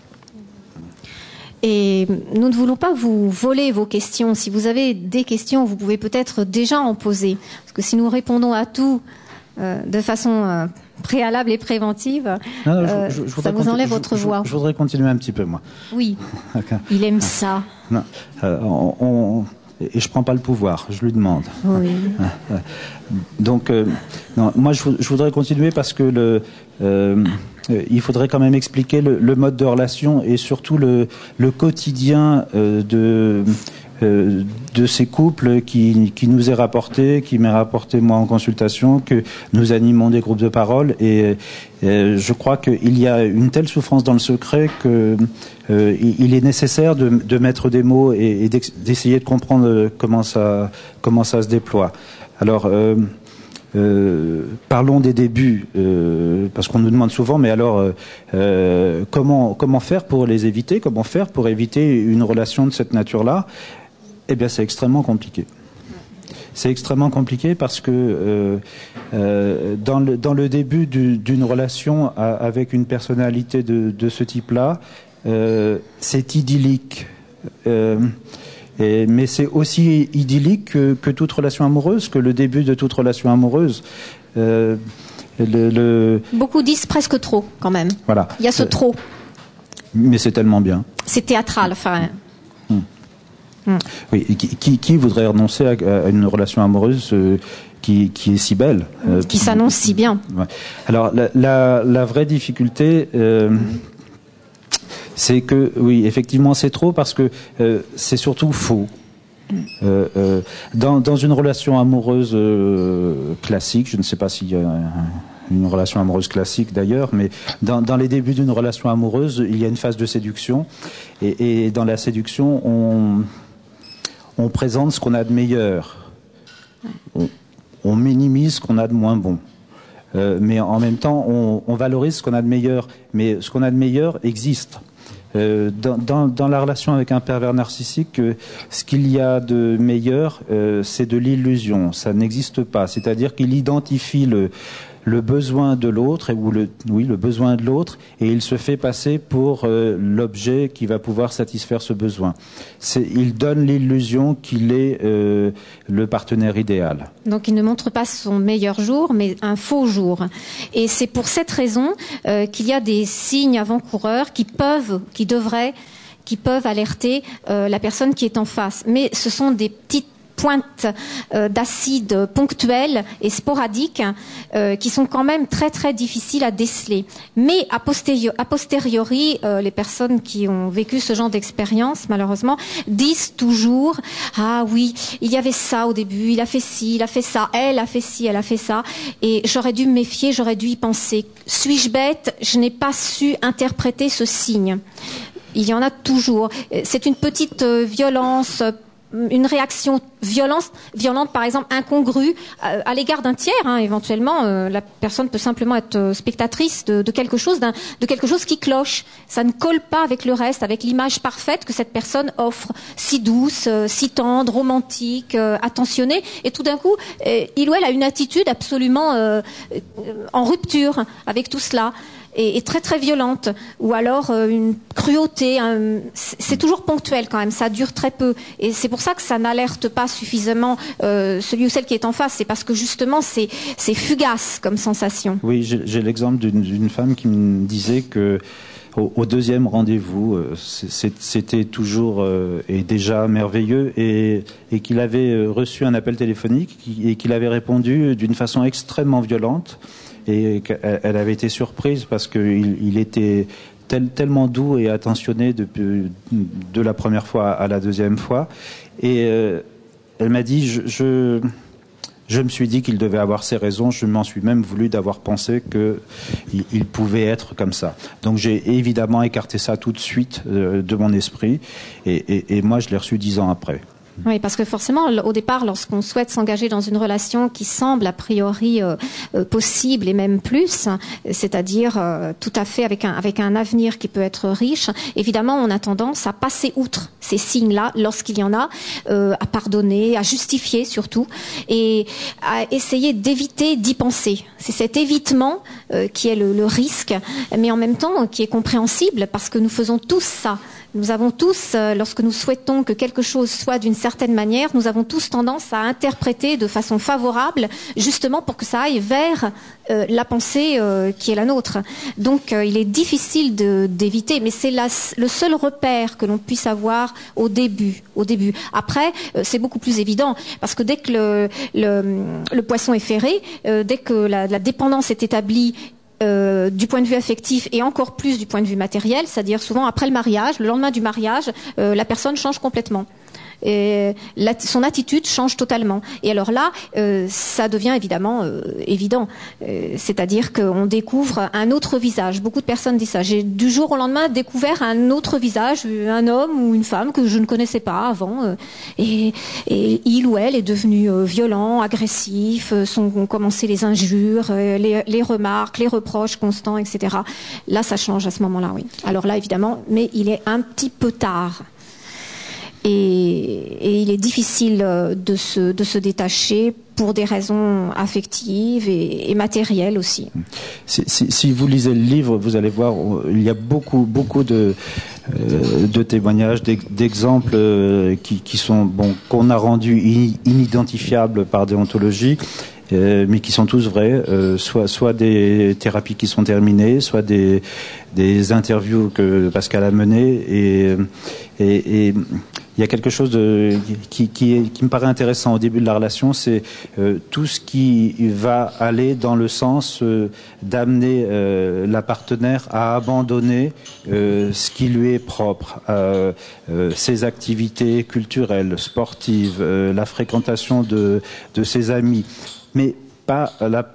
Et nous ne voulons pas vous voler vos questions. Si vous avez des questions, vous pouvez peut-être déjà en poser. Parce que si nous répondons à tout euh, de façon euh, préalable et préventive, non, non, euh, je, je, je ça vous enlève votre je, voix. Je, je voudrais continuer un petit peu, moi. Oui, il aime ça. Non, euh, on, on, et je prends pas le pouvoir, je lui demande. Oui. Donc, euh, non, moi, je, je voudrais continuer parce que le... Euh, il faudrait quand même expliquer le, le mode de relation et surtout le, le quotidien euh, de, euh, de ces couples qui, qui nous est rapporté, qui m'est rapporté moi en consultation, que nous animons des groupes de parole et, et je crois qu'il y a une telle souffrance dans le secret que euh, il est nécessaire de, de mettre des mots et, et d'essayer de comprendre comment ça, comment ça se déploie. Alors, euh, Euh, parlons des débuts, euh, parce qu'on nous demande souvent, mais alors euh, euh, comment comment faire pour les éviter? Comment faire pour éviter une relation de cette nature-là? Eh bien, c'est extrêmement compliqué. C'est extrêmement compliqué parce que euh, euh, dans le dans le début du, d'une relation à, avec une personnalité de, de ce type-là, euh, c'est idyllique. Euh, Et, mais c'est aussi idyllique que, que toute relation amoureuse, que le début de toute relation amoureuse. Euh, le, le... Beaucoup disent presque trop, quand même. Voilà. Il y a ce trop. Mais c'est tellement bien. C'est théâtral, enfin. Hum. Hum. Oui. Qui, qui, qui voudrait renoncer à, à une relation amoureuse euh, qui, qui est si belle, euh, qui s'annonce si bien. Ouais. Alors la, la, la vraie difficulté. Euh, hum. C'est que, oui, effectivement, c'est trop parce que euh, c'est surtout faux. Euh, euh, dans, dans une relation amoureuse euh, classique, je ne sais pas s'il y a une relation amoureuse classique d'ailleurs, mais dans, dans les débuts d'une relation amoureuse, il y a une phase de séduction. Et, et dans la séduction, on, on présente ce qu'on a de meilleur. On, on minimise ce qu'on a de moins bon. Euh, mais en même temps, on, on valorise ce qu'on a de meilleur. Mais ce qu'on a de meilleur existe. Euh, dans, dans, dans la relation avec un pervers narcissique, euh, ce qu'il y a de meilleur, euh, c'est de l'illusion. Ça n'existe pas. C'est-à-dire qu'il identifie le, le besoin de l'autre, ou le, oui, le besoin de l'autre, et il se fait passer pour euh, l'objet qui va pouvoir satisfaire ce besoin. C'est, il donne l'illusion qu'il est euh, le partenaire idéal. Donc il ne montre pas son meilleur jour, mais un faux jour. Et c'est pour cette raison euh, qu'il y a des signes avant-coureurs qui peuvent, qui devraient, qui peuvent alerter euh, la personne qui est en face. Mais ce sont des petites pointes euh, d'acide ponctuelles et sporadiques euh, qui sont quand même très très difficiles à déceler. Mais a posteriori, a posteriori euh, les personnes qui ont vécu ce genre d'expérience, malheureusement, disent toujours « Ah oui, il y avait ça au début, il a fait ci, il a fait ça, elle a fait ci, elle a fait ça, et j'aurais dû me méfier, j'aurais dû y penser. Suis-je bête? Je n'ai pas su interpréter ce signe. » Il y en a toujours. C'est une petite euh, violence, une réaction violente, violente par exemple incongrue à, à l'égard d'un tiers. Hein, éventuellement, euh, la personne peut simplement être spectatrice de, de quelque chose, d'un, de quelque chose qui cloche. Ça ne colle pas avec le reste, avec l'image parfaite que cette personne offre, si douce, euh, si tendre, romantique, euh, attentionnée. Et tout d'un coup, euh, il ou elle a une attitude absolument euh, euh, en rupture avec tout cela. Et, et très très violente, ou alors euh, une cruauté. Un, c'est toujours ponctuel quand même, ça dure très peu. Et c'est pour ça que ça n'alerte pas suffisamment euh, celui ou celle qui est en face. C'est parce que justement c'est, c'est fugace comme sensation. Oui, j'ai, j'ai l'exemple d'une, d'une femme qui me disait que au, au deuxième rendez-vous, euh, c'est, c'était toujours euh, et déjà merveilleux, et, et qu'il avait reçu un appel téléphonique qui, et qu'il avait répondu d'une façon extrêmement violente. Et qu'elle avait été surprise parce qu'il il était tel, tellement doux et attentionné depuis de la première fois à la deuxième fois. Et euh, elle m'a dit, je, je, je me suis dit qu'il devait avoir ses raisons. Je m'en suis même voulu d'avoir pensé qu'il il pouvait être comme ça. Donc j'ai évidemment écarté ça tout de suite euh, de mon esprit. Et, et, et moi, je l'ai reçu dix ans après. Oui, parce que forcément, au départ, lorsqu'on souhaite s'engager dans une relation qui semble a priori euh, euh, possible et même plus, c'est-à-dire euh, tout à fait avec un, avec un avenir qui peut être riche, évidemment, on a tendance à passer outre ces signes-là, lorsqu'il y en a, euh, à pardonner, à justifier surtout, et à essayer d'éviter d'y penser. C'est cet évitement euh, qui est le, le risque, mais en même temps qui est compréhensible, parce que nous faisons tous ça. Nous avons tous, euh, lorsque nous souhaitons que quelque chose soit d'une certaine manière, nous avons tous tendance à interpréter de façon favorable, justement pour que ça aille vers euh, la pensée euh, qui est la nôtre. Donc euh, il est difficile de, d'éviter, mais c'est la, le seul repère que l'on puisse avoir au début. Au début. Après, euh, c'est beaucoup plus évident, parce que dès que le, le, le poisson est ferré, euh, dès que la, la dépendance est établie, Euh, du point de vue affectif et encore plus du point de vue matériel, c'est-à-dire souvent après le mariage, le lendemain du mariage, euh, la personne change complètement. Et la, son attitude change totalement. Et alors là, euh, ça devient évidemment euh, évident. Euh, c'est-à-dire qu'on découvre un autre visage. Beaucoup de personnes disent ça. J'ai du jour au lendemain découvert un autre visage, un homme ou une femme que je ne connaissais pas avant. Euh, et, et il ou elle est devenu euh, violent, agressif, euh, sont, ont commencé les injures, euh, les, les remarques, les reproches constants, et cetera. Là, ça change à ce moment-là, oui. Alors là, évidemment, mais il est un petit peu tard. Et, et il est difficile de se, de se détacher pour des raisons affectives et, et matérielles aussi. Si, si, si vous lisez le livre, vous allez voir, il y a beaucoup, beaucoup de, euh, de témoignages, d'exemples euh, qui, qui sont, bon, qu'on a rendus inidentifiables par déontologie. Euh, mais qui sont tous vrais, euh, soit soit des thérapies qui sont terminées, soit des des interviews que Pascal a menées, et et, et il y a quelque chose de, qui qui, est, qui me paraît intéressant au début de la relation, c'est euh, tout ce qui va aller dans le sens euh, d'amener euh, la partenaire à abandonner euh, ce qui lui est propre, euh, euh, ses activités culturelles, sportives, euh, la fréquentation de de ses amis. Mais pas la,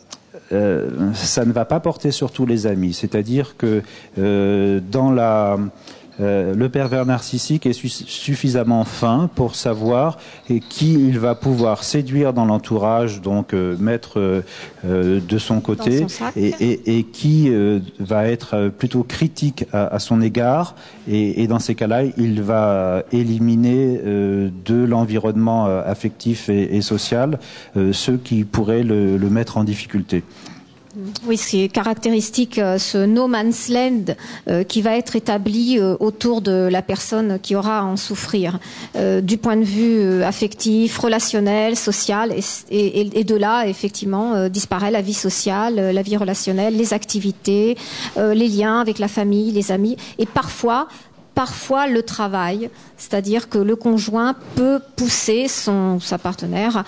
euh, ça ne va pas porter sur tous les amis. C'est-à-dire que euh, dans la Euh, le pervers narcissique est su suffisamment fin pour savoir et qui il va pouvoir séduire dans l'entourage, donc euh, mettre euh, de son côté, son et, et, et qui euh, va être plutôt critique à, à son égard. Et, et dans ces cas-là, il va éliminer euh, de l'environnement euh, affectif et, et social euh, ceux qui pourraient le, le mettre en difficulté. Oui, ce qui est caractéristique, ce no man's land euh, qui va être établi euh, autour de la personne qui aura à en souffrir, euh, du point de vue euh, affectif, relationnel, social, et, et, et de là, effectivement, euh, disparaît la vie sociale, euh, la vie relationnelle, les activités, euh, les liens avec la famille, les amis, et parfois, parfois le travail, c'est-à-dire que le conjoint peut pousser son, sa partenaire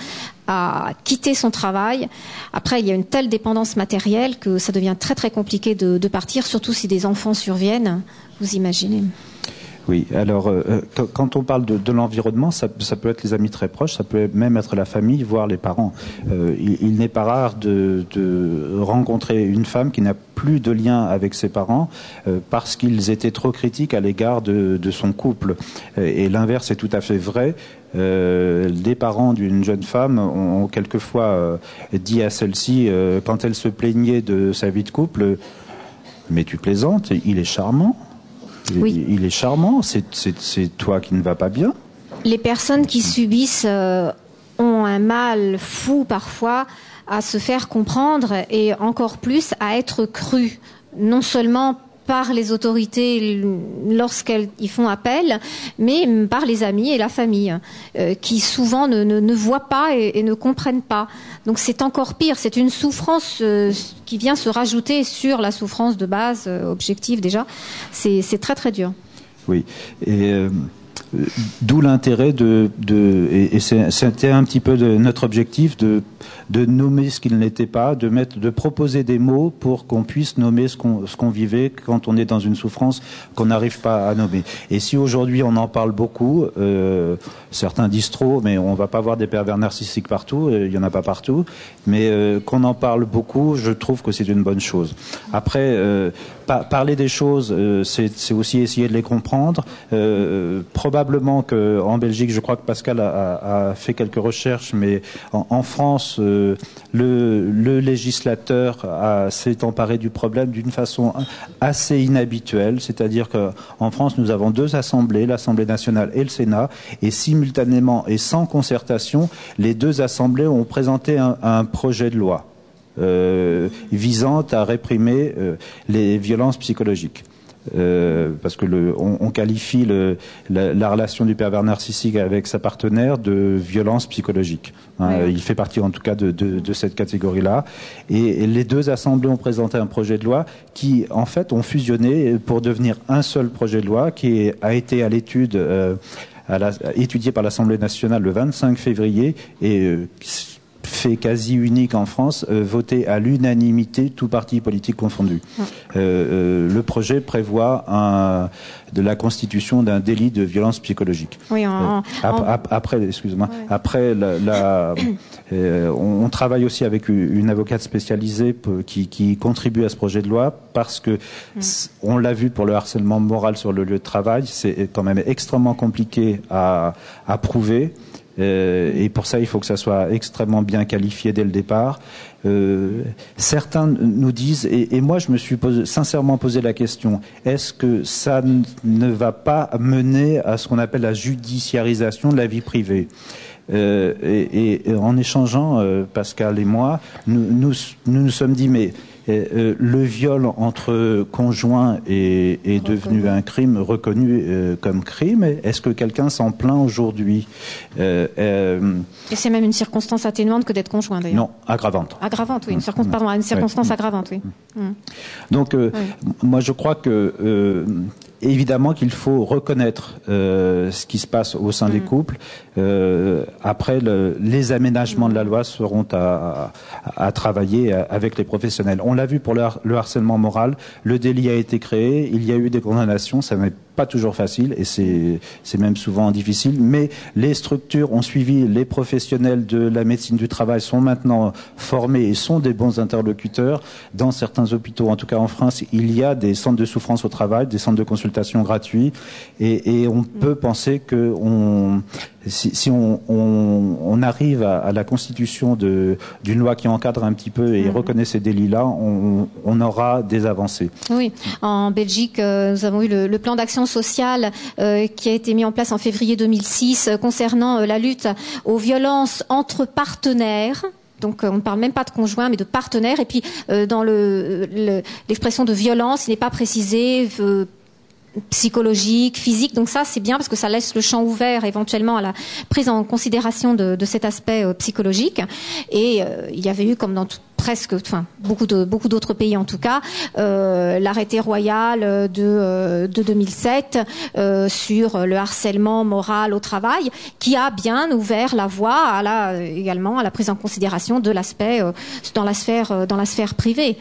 à quitter son travail. Après, il y a une telle dépendance matérielle que ça devient très très compliqué de, de partir, surtout si des enfants surviennent, vous imaginez. Oui, alors euh, quand on parle de, de l'environnement, ça, ça peut être les amis très proches, ça peut même être la famille, voire les parents. Euh, il il n'est pas rare de, de rencontrer une femme qui n'a plus de lien avec ses parents euh, parce qu'ils étaient trop critiques à l'égard de, de son couple. Et l'inverse est tout à fait vrai. Euh, les parents d'une jeune femme ont quelquefois euh, dit à celle-ci, euh, quand elle se plaignait de sa vie de couple, « Mais tu plaisantes, il est charmant. » Oui. Il est charmant, c'est, c'est, c'est toi qui ne vas pas bien. Les personnes qui subissent euh, ont un mal fou parfois à se faire comprendre et encore plus à être crues, non seulement par les autorités lorsqu'elles y font appel, mais par les amis et la famille, euh, qui souvent ne, ne, ne voient pas et, et ne comprennent pas. Donc c'est encore pire, c'est une souffrance euh, qui vient se rajouter sur la souffrance de base, euh, objective déjà. C'est, c'est très très dur. Oui, et euh, d'où l'intérêt de, de et, et c'est, c'était un petit peu de notre objectif de de nommer ce qu'il n'était pas, de mettre, de proposer des mots pour qu'on puisse nommer ce qu'on, ce qu'on vivait quand on est dans une souffrance qu'on n'arrive pas à nommer. Et si aujourd'hui on en parle beaucoup, euh, certains disent trop, mais on va pas voir des pervers narcissiques partout, il y en a pas partout, mais euh, qu'on en parle beaucoup, je trouve que c'est une bonne chose. Après, euh, pa- parler des choses, euh, c'est, c'est aussi essayer de les comprendre. Euh, probablement que en Belgique, je crois que Pascal a, a fait quelques recherches, mais en, en France, euh, le, le législateur a, s'est emparé du problème d'une façon assez inhabituelle, c'est-à-dire qu'en France, nous avons deux assemblées, l'Assemblée nationale et le Sénat, et simultanément et sans concertation, les deux assemblées ont présenté un, un projet de loi euh, visant à réprimer euh, les violences psychologiques. Euh, parce que le, on, on qualifie le, la, la relation du pervers narcissique avec sa partenaire de violence psychologique. Hein, oui. Il fait partie en tout cas de, de, de cette catégorie-là. Et, et les deux assemblées ont présenté un projet de loi qui, en fait, ont fusionné pour devenir un seul projet de loi qui a été à l'étude, euh, à la, étudié par l'Assemblée nationale le vingt-cinq février et euh, fait quasi unique en France, euh, voté à l'unanimité, tout parti politique confondu. Ouais. Euh, euh, le projet prévoit un, de la constitution d'un délit de violence psychologique. Oui, en, euh, ap, en... Ap, après, excuse-moi, ouais. après, la, la, euh, on, on travaille aussi avec une avocate spécialisée qui, qui contribue à ce projet de loi parce que mmh. on l'a vu pour le harcèlement moral sur le lieu de travail, c'est quand même extrêmement compliqué à, à prouver. Euh, et pour ça, il faut que ça soit extrêmement bien qualifié dès le départ. Euh, certains nous disent, et, et moi je me suis posé, sincèrement posé la question, est-ce que ça ne va pas mener à ce qu'on appelle la judiciarisation de la vie privée ? euh, et, et en échangeant, euh, Pascal et moi, nous nous, nous nous sommes dit, mais euh, le viol entre conjoints est, est devenu un crime reconnu euh, comme crime. Est-ce que quelqu'un s'en plaint aujourd'hui ? euh, euh, Et c'est même une circonstance atténuante que d'être conjoint, d'ailleurs. Non, aggravante. Aggravante, oui. Une, circon... Pardon, une circonstance ouais. aggravante, oui. Mmh. Donc, euh, oui. moi, je crois que... Euh, évidemment qu'il faut reconnaître euh, ce qui se passe au sein mmh. des couples. Euh, après, le, les aménagements mmh. de la loi seront à, à, à travailler avec les professionnels. On l'a vu pour le, le harcèlement moral. Le délit a été créé. Il y a eu des condamnations. Ça n'est pas toujours facile et c'est, c'est même souvent difficile. Mais les structures ont suivi. Les professionnels de la médecine du travail sont maintenant formés et sont des bons interlocuteurs. Dans certains hôpitaux, en tout cas en France, il y a des centres de souffrance au travail, des centres de consultation gratuit et, et on peut penser que on, si, si on, on, on arrive à, à la constitution de, d'une loi qui encadre un petit peu et mmh. reconnaît ces délits-là, on, on aura des avancées. Oui, en Belgique, euh, nous avons eu le, le plan d'action sociale euh, qui a été mis en place en février deux mille six euh, concernant euh, la lutte aux violences entre partenaires. Donc on ne parle même pas de conjoint, mais de partenaires. Et puis euh, dans le, le, l'expression de violence, il n'est pas précisé euh, psychologique, physique, donc ça c'est bien parce que ça laisse le champ ouvert éventuellement à la prise en considération de, de cet aspect euh, psychologique. Et euh, il y avait eu, comme dans tout, presque, enfin beaucoup de beaucoup d'autres pays en tout cas, euh, l'arrêté royal de euh, de deux mille sept euh, sur le harcèlement moral au travail, qui a bien ouvert la voie à la également à la prise en considération de l'aspect euh, dans la sphère dans la sphère privée.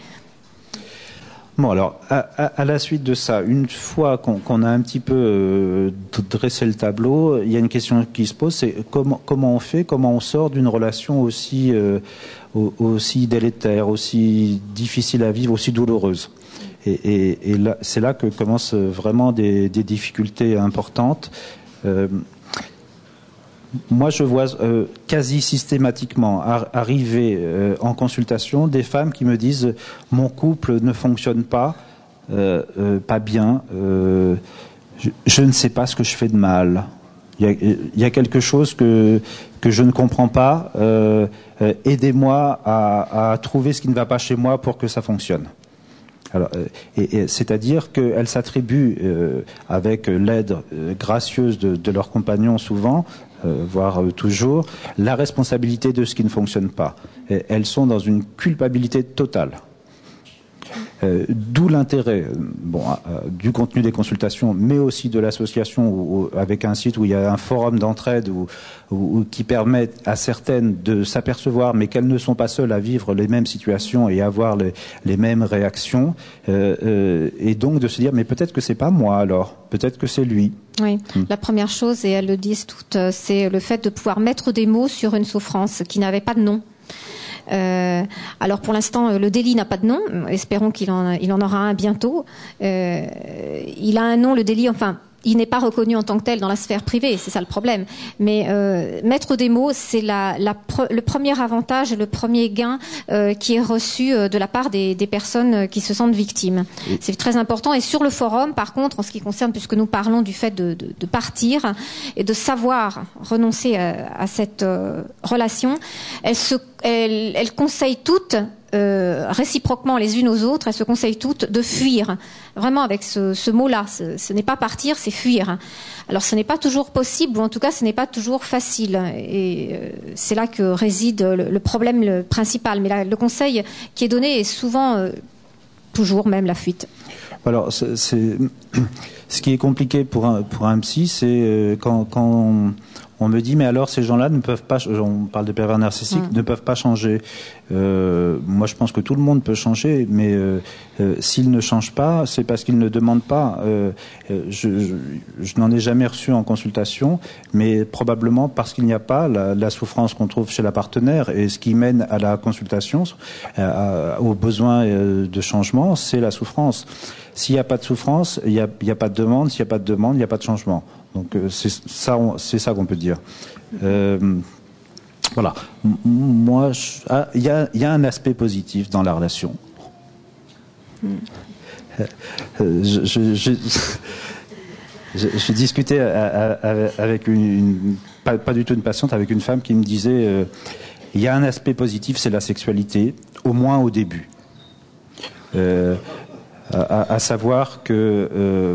Bon, alors, à, à, à la suite de ça, une fois qu'on, qu'on a un petit peu euh, dressé le tableau, il y a une question qui se pose, c'est comment, comment on fait, comment on sort d'une relation aussi, euh, aussi délétère, aussi difficile à vivre, aussi douloureuse. Et, et, et là, c'est là que commencent vraiment des, des difficultés importantes. Euh, Moi, je vois euh, quasi systématiquement ar- arriver euh, en consultation des femmes qui me disent « mon couple ne fonctionne pas, euh, euh, pas bien, euh, je, je ne sais pas ce que je fais de mal. Il y a, il y a quelque chose que, que je ne comprends pas. Euh, euh, aidez-moi à, à trouver ce qui ne va pas chez moi pour que ça fonctionne. » Alors, et, et, c'est-à-dire qu'elles s'attribuent, euh, avec l'aide euh, gracieuse de, de leurs compagnons souvent, euh, voire euh, toujours, la responsabilité de ce qui ne fonctionne pas. Et elles sont dans une culpabilité totale. Euh, d'où l'intérêt, bon, euh, du contenu des consultations, mais aussi de l'association où, où, avec un site où il y a un forum d'entraide où, où, où, qui permet à certaines de s'apercevoir, mais qu'elles ne sont pas seules à vivre les mêmes situations et avoir les, les mêmes réactions, euh, euh, et donc de se dire, mais peut-être que c'est pas moi alors, peut-être que c'est lui. Oui, hum. La première chose, et elles le disent toutes, c'est le fait de pouvoir mettre des mots sur une souffrance qui n'avait pas de nom. Euh, alors pour l'instant, le délit n'a pas de nom. Espérons qu'il en, il en aura un bientôt. Euh, il a un nom, le délit. Enfin, il n'est pas reconnu en tant que tel dans la sphère privée. C'est ça le problème. Mais euh, mettre des mots, c'est la, la pre, le premier avantage, le premier gain euh, qui est reçu euh, de la part des, des personnes qui se sentent victimes. Oui. C'est très important. Et sur le forum, par contre, en ce qui concerne, puisque nous parlons du fait de, de, de partir et de savoir renoncer à, à cette euh, relation, elles se Elles, elles conseillent toutes, euh, réciproquement les unes aux autres, elles se conseillent toutes de fuir. Vraiment avec ce, ce mot-là, ce, ce n'est pas partir, c'est fuir. Alors ce n'est pas toujours possible, ou en tout cas ce n'est pas toujours facile. Et euh, c'est là que réside le, le problème le principal. Mais là, le conseil qui est donné est souvent, euh, toujours même, la fuite. Alors, c'est, c'est, ce qui est compliqué pour un, pour un psy, c'est euh, quand... quand on me dit, mais alors ces gens-là ne peuvent pas, on parle de pervers narcissiques, mmh. ne peuvent pas changer. Euh, moi, je pense que tout le monde peut changer, mais euh, euh, s'ils ne changent pas, c'est parce qu'ils ne demandent pas. Euh, je, je, je n'en ai jamais reçu en consultation, mais probablement parce qu'il n'y a pas la, la souffrance qu'on trouve chez la partenaire, et ce qui mène à la consultation, à, à, au besoin de changement, c'est la souffrance. S'il n'y a pas de souffrance, il n'y a, il n'y a pas de demande. S'il n'y a pas de demande, il n'y a pas de changement. Donc c'est ça, c'est ça qu'on peut dire. Euh, voilà. Moi, il ah, y, a, y a un aspect positif dans la relation. Mm. Je, je, je, je, je discutais avec une, une pas, pas du tout une patiente, avec une femme qui me disait, il euh, y a un aspect positif, c'est la sexualité, au moins au début. Euh, à, à savoir que euh,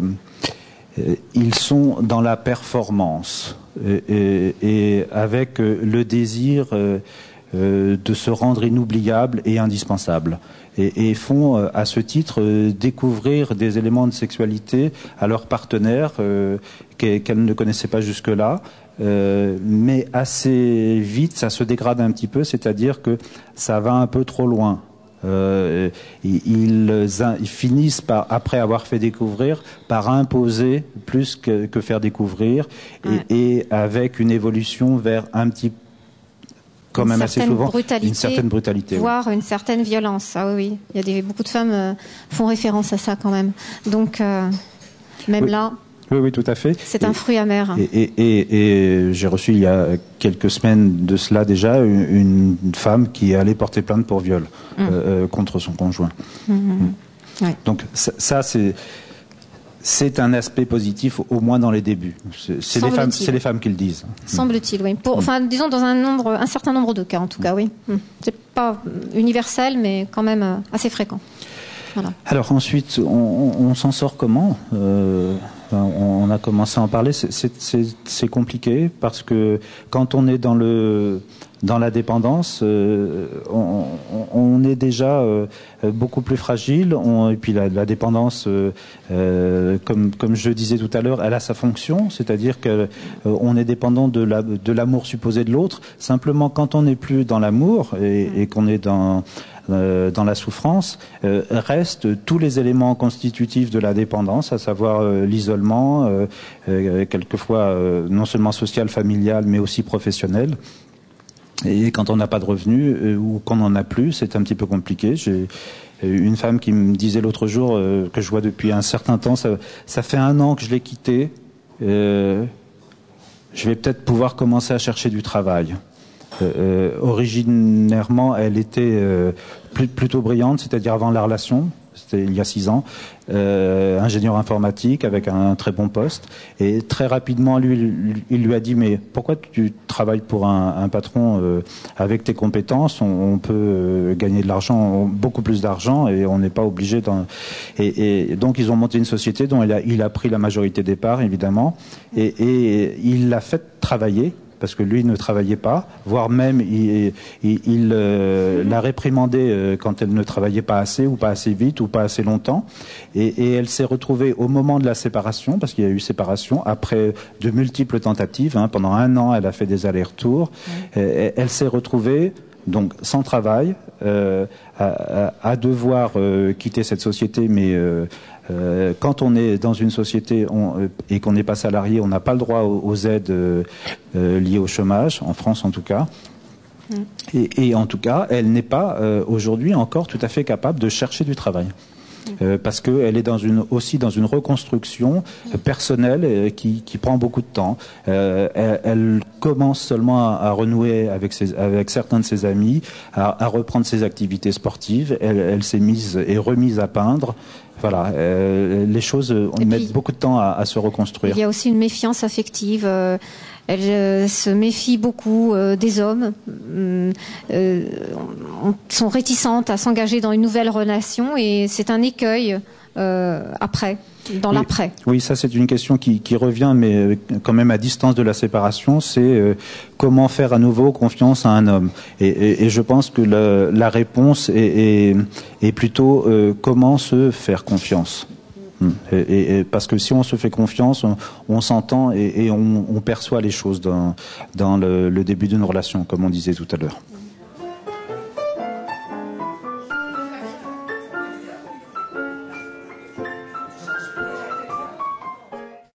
ils sont dans la performance et, et, et avec le désir euh, de se rendre inoubliable et indispensable. Et, et font à ce titre découvrir des éléments de sexualité à leurs partenaires euh, qu'elles ne connaissaient pas jusque-là. Euh, mais assez vite, ça se dégrade un petit peu, c'est-à-dire que ça va un peu trop loin. Euh, ils, ils finissent par, après avoir fait découvrir, par imposer plus que, que faire découvrir, ouais. et, et avec une évolution vers un petit, quand une même assez souvent, une certaine brutalité, voire oui. une certaine violence. Ah oui, oui. Il y a des, beaucoup de femmes euh, font référence à ça quand même. Donc euh, même oui. là. Oui, oui, tout à fait. C'est un et, fruit amer. Et, et, et, et j'ai reçu il y a quelques semaines de cela déjà une, une femme qui allait porter plainte pour viol mmh. euh, contre son conjoint. Mmh. Mmh. Ouais. Donc ça, ça c'est c'est un aspect positif, au moins dans les débuts. C'est, c'est les femmes, c'est les femmes qui le disent. Semble-t-il, oui. Pour, enfin, disons dans un nombre, un certain nombre de cas, en tout cas, oui. C'est pas universel, mais quand même assez fréquent. Voilà. Alors ensuite, on, on, on s'en sort comment euh, on, on a commencé à en parler. C'est, c'est, c'est, c'est compliqué parce que quand on est dans le dans la dépendance, euh, on, on est déjà euh, beaucoup plus fragile. On, et puis la, la dépendance, euh, euh, comme comme je disais tout à l'heure, elle a sa fonction, c'est-à-dire que euh, on est dépendant de la de l'amour supposé de l'autre. Simplement, quand on n'est plus dans l'amour et, et qu'on est dans Euh, dans la souffrance, euh, restent tous les éléments constitutifs de la dépendance, à savoir euh, l'isolement, euh, euh, quelquefois euh, non seulement social, familial, mais aussi professionnel. Et quand on n'a pas de revenus euh, ou qu'on n'en a plus, c'est un petit peu compliqué. J'ai une femme qui me disait l'autre jour, euh, que je vois depuis un certain temps, ça, ça fait un an que je l'ai quitté, euh, je vais peut-être pouvoir commencer à chercher du travail. Euh, originairement, elle était euh, plus, plutôt brillante, c'est-à-dire avant la relation, c'était il y a six ans, euh, ingénieur informatique avec un, un très bon poste. Et très rapidement, lui, il lui a dit, mais pourquoi tu travailles pour un, un patron euh, avec tes compétences? On, on peut euh, gagner de l'argent, beaucoup plus d'argent, et on n'est pas obligé d'en... Et, et donc, ils ont monté une société dont il a, il a pris la majorité des parts, évidemment, et, et il l'a fait travailler. parce que lui ne travaillait pas, voire même il, il, il euh, l'a réprimandée euh, quand elle ne travaillait pas assez ou pas assez vite ou pas assez longtemps. Et, et elle s'est retrouvée au moment de la séparation, parce qu'il y a eu séparation, après de multiples tentatives. Hein, pendant un an, elle a fait des allers-retours. Oui. Et, elle s'est retrouvée donc sans travail, euh, à, à, à devoir euh, quitter cette société, mais euh, euh, quand on est dans une société on, euh, et qu'on n'est pas salarié, on n'a pas le droit aux, aux aides euh, euh, liées au chômage, en France en tout cas. Mm. Et, et en tout cas, elle n'est pas euh, aujourd'hui encore tout à fait capable de chercher du travail. Euh, parce qu'elle est dans une, aussi dans une reconstruction euh, personnelle euh, qui, qui prend beaucoup de temps. Euh, elle, elle commence seulement à, à renouer avec, ses, avec certains de ses amis, à, à reprendre ses activités sportives. Elle, elle s'est mise et remise à peindre. Voilà, euh, les choses on met beaucoup de temps à, à se reconstruire. Il y a aussi une méfiance affective. Euh, elle euh, se méfie beaucoup euh, des hommes. Euh, euh, sont réticentes à s'engager dans une nouvelle relation et c'est un écueil euh, après, dans oui, l'après. Oui, ça c'est une question qui, qui revient, mais quand même à distance de la séparation. C'est euh, comment faire à nouveau confiance à un homme. Et, et, et je pense que la, la réponse est, est, est plutôt euh, comment se faire confiance. Et, et, et parce que si on se fait confiance, on, on s'entend et, et on, on perçoit les choses dans, dans le, le début d'une relation, comme on disait tout à l'heure.